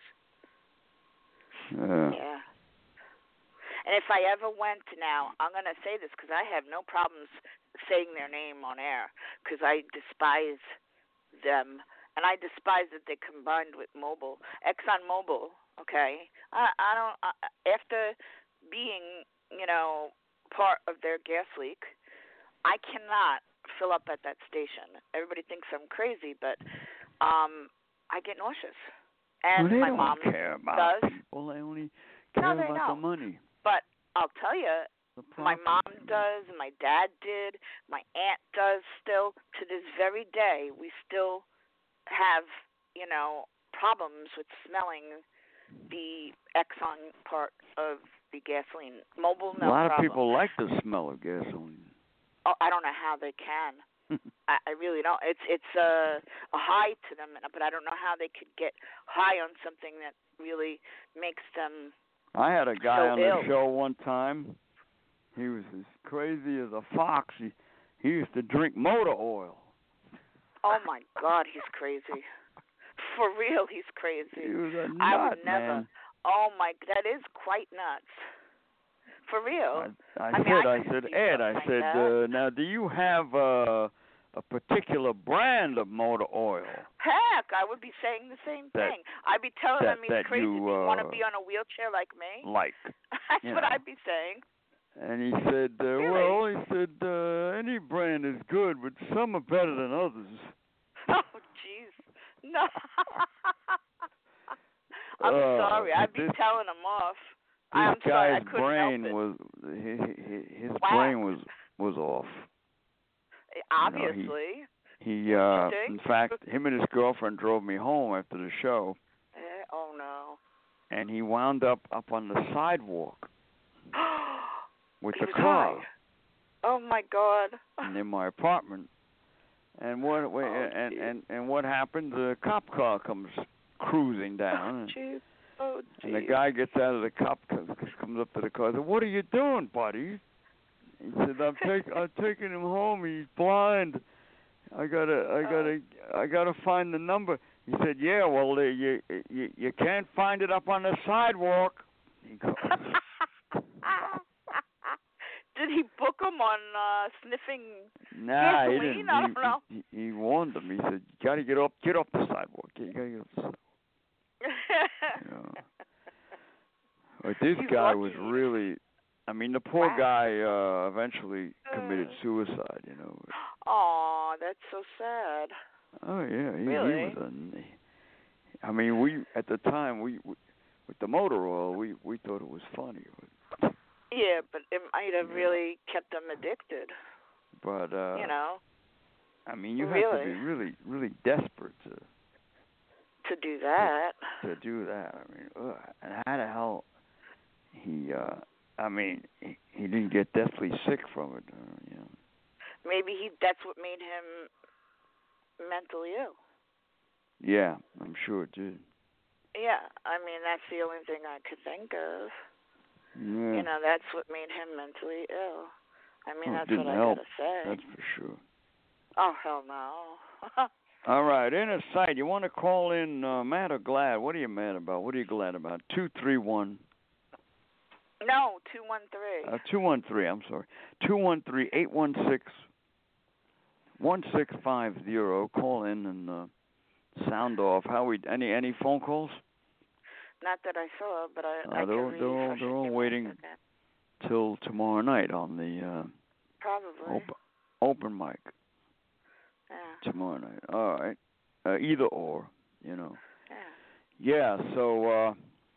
Yeah. Yeah. And if I ever went now, I'm going to say this because I have no problems saying their name on air because I despise them. And I despise that they combined with Mobil. ExxonMobil, okay? I, I don't, I, after being, you know, part of their gas leak, I cannot fill up at that station. Everybody thinks I'm crazy, but um, I get nauseous. And well, they my don't mom care about does. people. They only care No, they about the don't. money. But I'll tell you, The my profit. mom does, my dad did, my aunt does still. To this very day, we still have, you know, problems with smelling the Exxon part of the gasoline. Mobil, no A lot problem. of people like the smell of gasoline. Oh, I don't know how they can. I, I really don't. It's it's a a high to them, but I don't know how they could get high on something that really makes them. I had a guy So on ill. the show one time. He was as crazy as a fox. He he used to drink motor oil. Oh my God, he's crazy. For real, he's crazy. He was a nut, I would never. man. Oh my, that is quite nuts. For real. I, I, I mean, said, I I, could said, see Ed, I something like said, that. uh, now do you have uh, a particular brand of motor oil? Heck, I would be saying the same That- thing. I'd be telling that- them he's that crazy. you, Do you want to uh, be on a wheelchair like me? Like. That's you what know. I'd be saying. And he said, uh, Really? well, he said, uh, any brand is good, but some are better than others. Oh, jeez. No. I'm Uh, sorry. I'd be this- telling him off. This I'm sorry. I guy's couldn't brain help it. was his, his Wow. brain was was off. Obviously. He uh think? in fact him and his girlfriend drove me home after the show, Eh, oh, no. and he wound up up on the sidewalk with He the was car high. Oh, my God. near my apartment. And what Oh, and, geez. and and what happened? The cop car comes cruising down, and, Jeez. Oh, and the geez. guy gets out of the cop comes, comes up to the car. And says, "What are you doing, buddy?" He said, "I'm taking I'm taking him home. He's blind. I gotta I gotta Oh. I gotta find the number." He said, "Yeah, well, uh, you you you can't find it up on the sidewalk." He goes, Did he book him on uh, sniffing "Nah, he gasoline? didn't. I He, don't know. he he he warned him. He said, "You gotta get up get off the sidewalk. You gotta get off the sidewalk." You know. But this He's guy lucky. was really. I mean, the poor Wow. guy uh, eventually committed Mm. suicide. You know. Aw, that's so sad. Oh yeah, he, Really? he was a. I mean, we at the time we, we with the motor oil, we we thought it was funny, but, Yeah, but it might have Yeah. really kept them addicted. but uh, You know, I mean, you really? have to be really really desperate to to do that. to do that. I mean, ugh, and how the hell he? uh I mean, he, he didn't get deathly sick from it. Uh, you know. Maybe he. That's what made him mentally ill. Yeah, I'm sure it did. Yeah, I mean that's the only thing I could think of. Yeah. You know, that's what made him mentally ill. I mean, Well, it that's what didn't I help. gotta say. That's for sure. Oh hell no. All right, inner sight. You want to call in uh, mad or glad? What are you mad about? What are you glad about? Two three one. No, two one three. Uh, two one three. I'm sorry. Two one three eight one six one six five zero. Call in and uh, sound off. How we? Any any phone calls? Not that I saw, but I. Uh, I they're all- can they're all- refresh they're it. all Give me a waiting. second. Till tomorrow night on the uh, Probably. open open mic. Yeah. Tomorrow night. All right. Uh, either or, you know. Yeah. Yeah. So. Uh,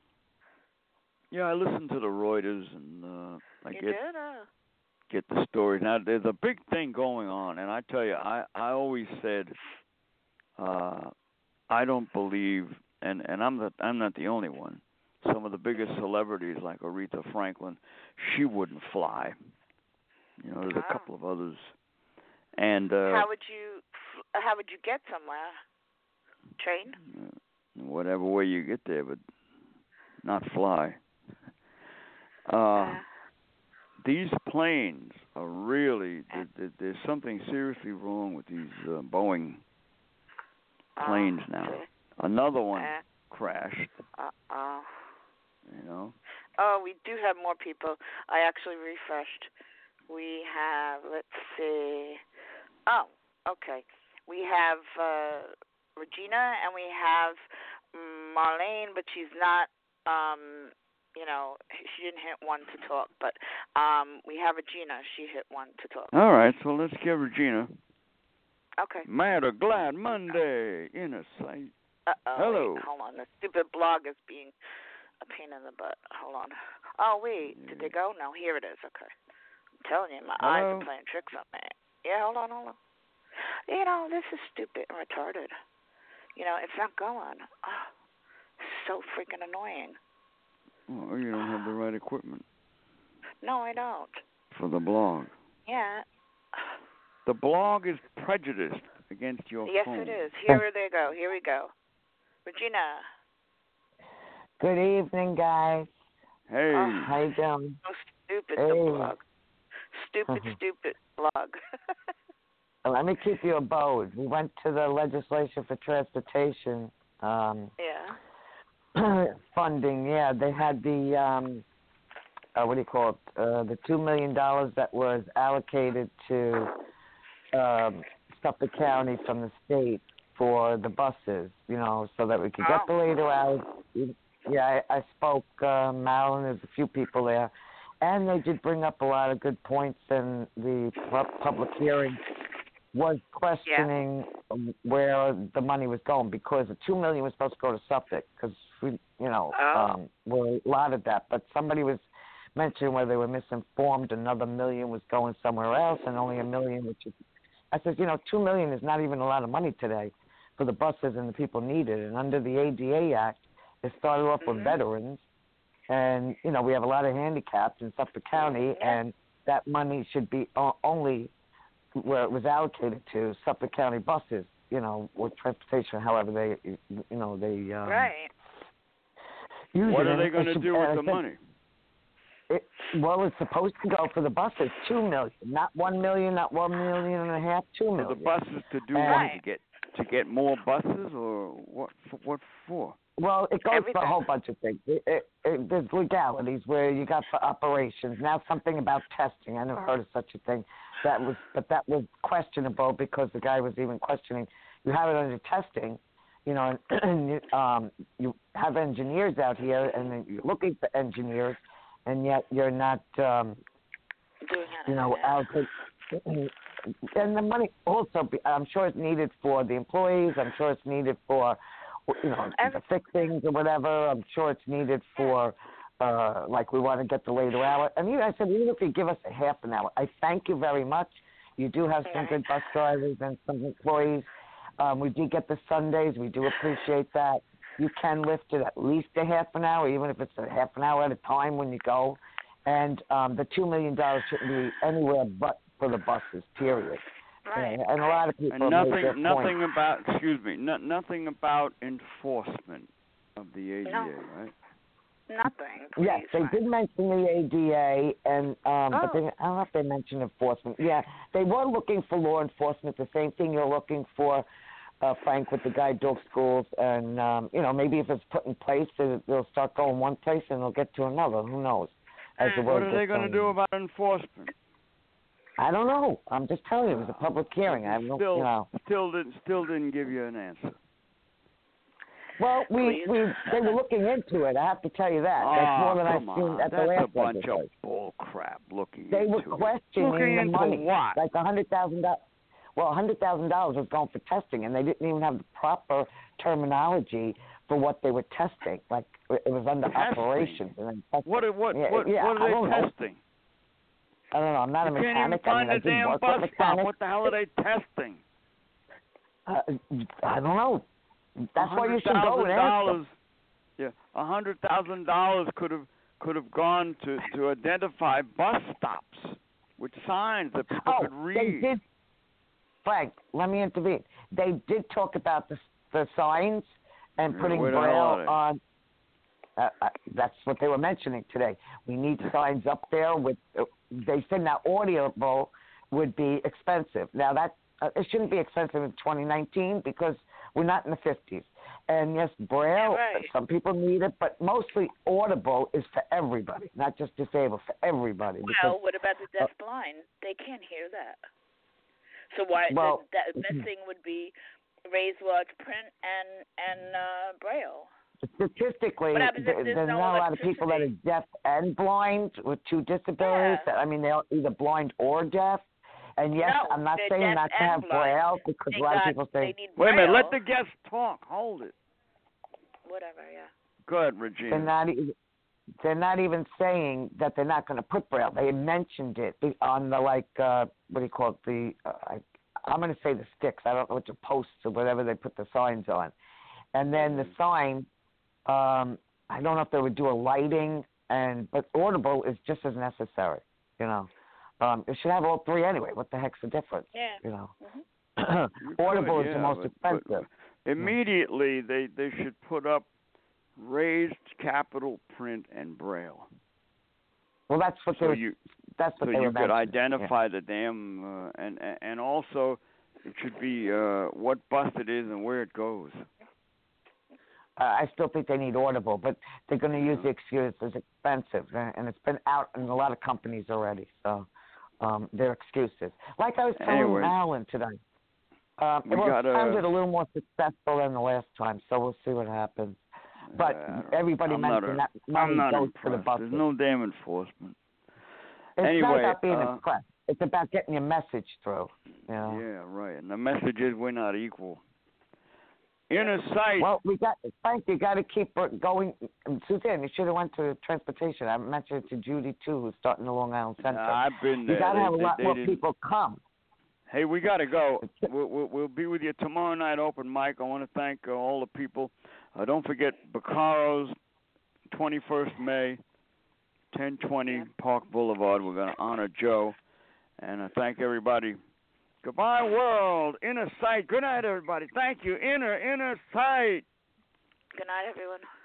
Yeah, I listen to the Reuters and uh, I You get did? Uh, get the stories. Now there's a big thing going on, and I tell you, I I always said uh, I don't believe, and and I'm the I'm not the only one. Some of the biggest celebrities like Aretha Franklin, she wouldn't fly. You know, there's a Oh. couple of others, and uh, how would you? How would you get somewhere? Train? whatever way you get there, but not fly. Uh, Uh, these planes are really, there, there, there's something seriously wrong with these uh, Boeing planes oh, now. okay. Another one Uh, crashed, uh oh. you know. Oh, we do have more people. I actually refreshed. We have, let's see. Oh, okay. We have uh, Regina and we have Marlene, but she's not, um, you know, she didn't hit one to talk. But um, we have Regina. She hit one to talk. All right, so let's get Regina. Okay. Mad or Glad Monday, Inner Sight. Uh-oh. Hello. Wait, hold on. The stupid blog is being a pain in the butt. Hold on. Oh, wait. Yeah. Did they go? No, here it is. Okay. I'm telling you, my Hello? eyes are playing tricks on me. Yeah, hold on, hold on. You know, this is stupid and retarded. You know, it's not going. Oh, so freaking annoying. Oh, you don't have the right equipment No, I don't. for the blog. Yeah. The blog is prejudiced against your Yes, phone. it is. Here they go. Here we go. Regina. Good evening, guys. Hey. Oh. How you doing? So stupid, Hey. the blog. Stupid, stupid blog. Let me keep you abode. We went to the legislature for transportation um, yeah. funding. Yeah, they had the um, uh, what do you call it? Uh, the two million dollars that was allocated to um, Suffolk County from the state for the buses. You know, so that we could get the later out. Yeah, I, I spoke. Uh, Marilyn, there's a few people there. And they did bring up a lot of good points, and the pu- public hearing was questioning yeah. where the money was going, because the two million was supposed to go to Suffolk, because we, you know, oh. um, we allotted that. But somebody was mentioning where they were misinformed. Another million was going somewhere else, and only a million, which is, I said, you know, two million is not even a lot of money today for the buses and the people needed. And under the A D A Act, it started off mm-hmm. with veterans. And, you know, we have a lot of handicaps in Suffolk County, yeah. and that money should be o- only where it was allocated to Suffolk County buses, you know, or transportation, however they, you know, they um, right. use What it. are they And going it to should- do and with I the think money? It, well, it's supposed to go for the buses, two million, not one million, not one million and a half, two For million. the buses to do And- what? Right. To get to get more buses, or what? For, what for? Well, it goes Everything. for a whole bunch of things. It, it, it, there's legalities where you got for operations. Now something about testing. I never heard of such a thing. That was, but that was questionable because the guy was even questioning. You have it under testing, you know, and, and you, um, you have engineers out here, and then you're looking for engineers, and yet you're not, um, Doing it. you know, out to, and the money also, be, I'm sure it's needed for the employees. I'm sure it's needed for, you know, the fixings or whatever. I'm sure it's needed for, uh, like we want to get the later hour. And you, I said, even if you give us a half an hour, I thank you very much. You do have some good bus drivers and some employees. Um, we do get the Sundays. We do appreciate that. You can lift it at least a half an hour, even if it's a half an hour at a time when you go. And um, the two million dollars shouldn't be anywhere but for the buses, period. Right. And, and a lot of people And have made their nothing, nothing point. about. Excuse me. No, nothing about enforcement of the A D A, No. right? Nothing. Yes, please, they right. did mention the A D A, and um, Oh. but they, I don't know if they mentioned enforcement. Yeah, they were looking for law enforcement, the same thing you're looking for, uh, Frank, with the guide dog schools, and um, you know, maybe if it's put in place, they- they'll start going one place and they'll get to another. Who knows? As the Mm. word What are they gets going to on. do about enforcement? I don't know. I'm just telling you, it was a public hearing. I don't, Still, you know. still didn't, still didn't give you an answer. Well, we, Please. we they were looking into it. I have to tell you that. That's Ah, more than I've come seen on. at the That's last a bunch legislature. of bull crap. Looking They were into it. questioning Looking the into money. what? Like a hundred thousand dollars. Well, a hundred thousand dollars was going for testing, and they didn't even have the proper terminology for what they were testing. Like it was under Testing? operations. And then testing. What? are- What? Yeah, what? yeah, what I are don't they know. testing? I don't know. I'm not You a can't even mechanic. I find mean, I the did damn work bus with stop. mechanics. What the hell are they testing? Uh, I don't know. That's why you should go and ask them. dollars. Yeah, a hundred thousand dollars could have could have gone to to identify bus stops with signs that people Oh, could read. they did. Frank, let me intervene. They did talk about the the signs and Yeah, putting where the hell braille are they? on. Uh, uh, that's what they were mentioning today. We need signs up there with. Uh, they said now Audible would be expensive. Now that uh, it shouldn't be expensive in twenty nineteen because we're not in the fifties. And yes, braille. Right. Some people need it, but mostly Audible is for everybody, not just disabled, for everybody. Because, Well, what about the deafblind? They can't hear that. So why Well, the, the best thing would be raise large print and and uh, braille. statistically, What happens if there- there's there's no not a lot of people that are electricity? deaf and blind with two disabilities. Yeah. I mean, they're either blind or deaf. And yes, No, I'm not they're saying deaf not to and have blind. braille because They a lot got, of people say, they need Wait a minute. Let braille. the guest talk. Hold it. Whatever, yeah. Go ahead, they're Regina. not even they're not even saying that they're not going to put braille. They mentioned it on the like uh, what do you call it? The uh, I, I'm going to say the sticks. I don't know what the posts or whatever they put the signs on. And then the sign, um, I don't know if they would do a lighting, and but Audible is just as necessary. You know, um, it should have all three anyway. What the heck's the difference? Yeah. You know, Mm-hmm. You Audible could, is yeah, the most but- expensive. but immediately, they they should put up raised capital print and braille. Well, that's what they So were. you That's what so they you were could mentioning. identify the damn uh, and and- and also it should be uh, what bus it is and where it goes. Uh, I still think they need Audible, but they're going to use Yeah. the excuse it's expensive, uh, and it's been out in a lot of companies already. So um, they're excuses. Like I was telling Anyway. Alan today, um, We well, it gotta- sounded a little more successful than the last time, so we'll see what happens. But Uh, I don't- everybody I'm not mentioned a- that money I'm not goes to the impressed. buses. There's no damn enforcement. It's anyway, not about being uh, impressed. It's about getting your message through. You know? Yeah, right. And the message is we're not equal. Inner sight. Well, we got Frank. You got to keep it going. Suzanne, you should have went to transportation. I mentioned it to Judy too, who's starting the Long Island Center. Uh, I've been there. You got to They- have a they- lot they more didn't- people come. Hey, we got to go. We'll, we'll, we'll be with you tomorrow night, open mic. I want to thank uh, all the people. Uh, don't forget Baccaro's, twenty-first of May, ten twenty Yeah. Park Boulevard. We're going to honor Joe. And I thank everybody Goodbye, world. Inner sight. Good night, everybody. Thank you. Inner, inner sight. Good night, everyone.